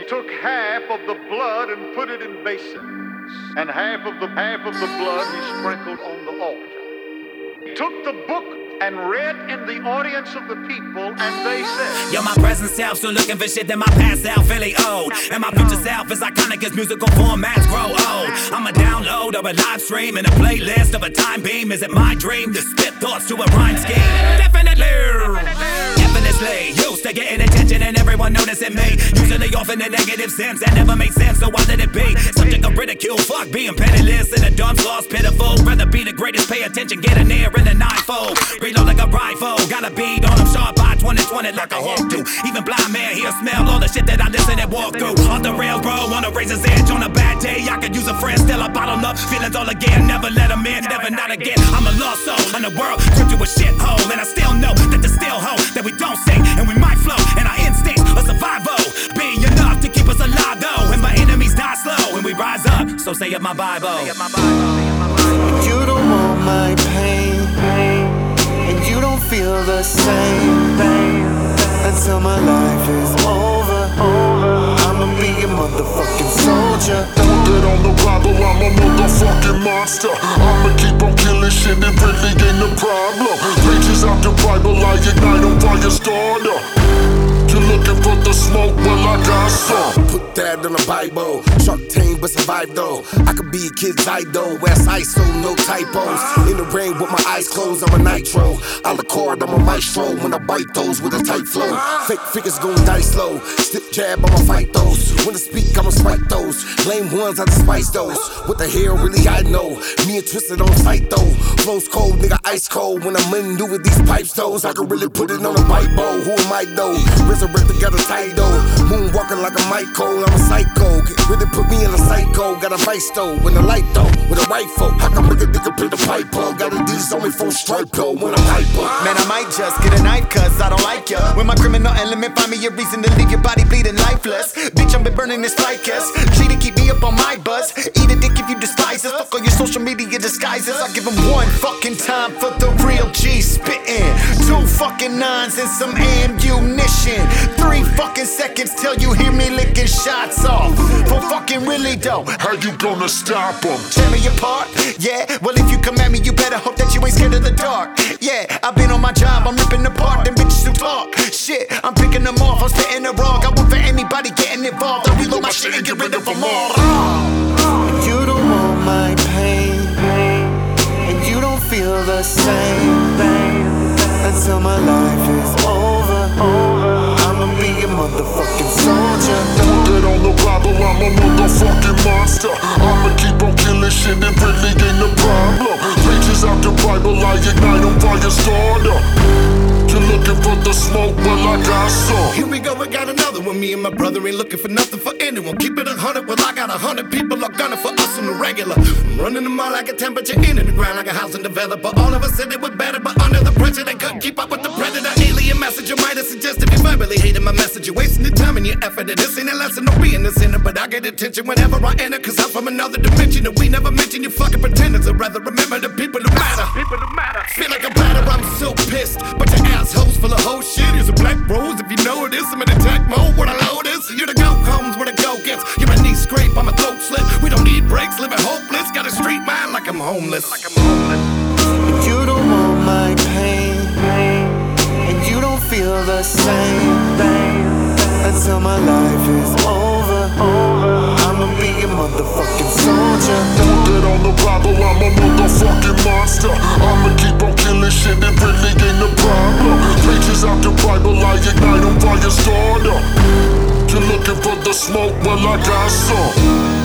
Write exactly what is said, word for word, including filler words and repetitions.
took half of the blood and put it in basins, and half of the half of the blood he sprinkled on the altar. He took the book and read in the audience of the people, and they said, yo, my present self still looking for shit that my past self really old. And my future self is iconic as musical formats grow old. I'm a download or a live stream and a playlist of a time beam. Is it my dream to spit thoughts to a rhyme scheme? Definitely, effortlessly used to getting attention and everyone noticing me. Usually off in a negative sense, that never makes sense, so why did it be? Subject of ridicule, fuck being penniless and a dumb lost pitiful. Rather be the greatest, pay attention, get in there in a ninefold. Reload like a rifle, got a beat on them sharp by twenty twenty like a hawk do. Even blind man here smell all the shit that I listen and walk through. Off the rails, bro, on a razor's edge on a bad day. I could use a friend, still I bottle up. Feelings all again, never let them in, never not again. I'm a lost soul, and the world turned to a shithole. And I still know that there's still hope, that we don't sink and we might flow. And our instincts are survival, being enough to keep us alive though. And my enemies die slow, and we rise up, so say it my Bible. You don't want my pain, and you don't feel the same until my life is over. I'ma be a motherfucking soldier. Get on the Bible, I'm a motherfucking monster. I'ma keep on killing shit, it really ain't a problem. Pages out the Bible, I ignite on fire starter. You're looking for the smoke, well I got some. Put that on the Bible, Shark Tank but survive though. I could be a kid's idol, West I S O, no typos. In the rain with my eyes closed, I'm a nitro. I'll accord, I'm a maestro. When I bite those with a tight flow, fake figures gon' die slow. Stiff jab, I'ma fight those. When I speak, I'ma spike those. Lame ones, I despise those. What the hell really I know? Me and Twisted on sight though. Flows cold, nigga ice cold. When I'm in new with these pipes toes, I can really put it on a Bible. Who am I though? Resurrected, got a title. Moonwalking like a Michael, I'm a psycho. Really put me in a psycho. Got a vice though, with a light though, with a rifle. How come make a nigga play the piper? Got a D's on me full stripe though, when I'm hyper. Man, I might just get a knife cause I don't like ya. When my criminal element find me a reason to leave your body bleeding lifeless. Bitch, I'm been burning this flight kiss. G to keep me up on my buzz. Eat a dick if you despise us. Fuck all your social media disguises. I give them one fucking time for the real G spittin'. Two fucking nines and some ammunition. Three fucking seconds till you hear me licking shots off. For fucking really though, how you gonna stop them? Tear me apart, yeah. Well, if you come at me, you better hope that you ain't scared of the dark. Yeah, I've been on my job, I'm ripping apart them bitches who talk. Shit, I'm picking them off, I'm spitting the wrong. I want for anybody getting involved. I reload my shit and get rid of them all. You don't want my pain, and you don't feel the same until my life is over. I'ma be a motherfucking soldier. Get on the Bible, I'm a motherfucking monster. I'ma keep on killing shit, it really ain't a problem. Pages out the Bible, I ignite on fire starter. You're looking for the smoke, well I got some. Here we go, we got another one. Me and my brother ain't looking for nothing for anyone. Keep it a hundred, well I got a hundred people are gunning for us on the regular. I'm running them out like a temperature in the ground like a housing developer. All of us said it was better, but under the pressure they couldn't keep up with the predator. Alien messenger might have suggested if I really hated my message. You're wasting your time and your effort. And this ain't a lesson of being a sinner, but I get attention whenever I enter, cause I'm from another dimension and we never mention you fucking pretenders. I'd rather remember the people who matter. People who matter. Feel like a batter, I'm so pissed, but your assholes full of whole shit. Here's a black rose, if you know this, I'm in attack mode when I load this. You're the go homes where the go gets. You're a knee scrape, I'm a throat slit. We don't need breaks, living hopeless. Got a street mind like I'm homeless. Like I'm homeless. You don't want my pain, and you don't feel the same until my life is over. I'ma be a motherfucking soldier. Get on the Bible, I'm a motherfucking monster. I'ma keep on killing shit, it really ain't a problem. Pages out the Bible, I ignite on fire starter. You're looking for the smoke, well I got some.